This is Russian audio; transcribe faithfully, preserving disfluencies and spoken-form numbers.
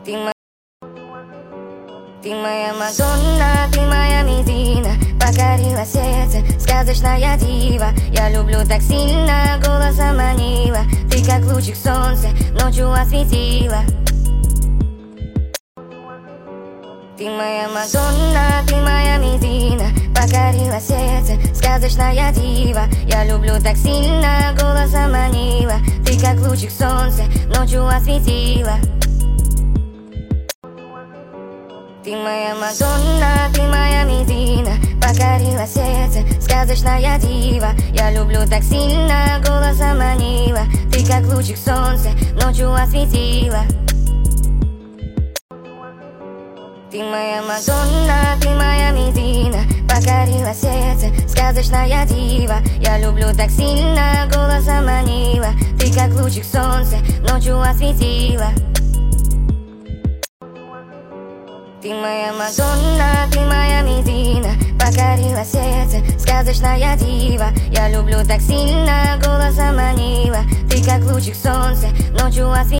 Ты моя, ты моя Мадонна, ты моя Медина, покорила сердце, сказочная дива. Я люблю так сильно, голосом манила. Ты как лучик солнца, ночью осветила. Ты моя Мадонна, ты моя Медина, покорила сердце, сказочная дива. Я люблю так сильно, голосом манила. Ты как лучик солнца, ночью осветила. Ты моя Мадонна, ты моя Медина, покорила сердце, сказочная дива. Я люблю так сильно, голосом манила. Ты как лучик солнца, ночью осветила. Ты моя Мадонна, ты моя Медина, покорила сердце, сказочная дива. Я люблю так сильно, голосом манила. Ты как лучик солнца, ночью осветила. Ты моя Мадонна, ты моя Медина, покорила сердце, сказочная дива. Я люблю так сильно, голосом манила. Ты как лучик солнца, ночью осветила.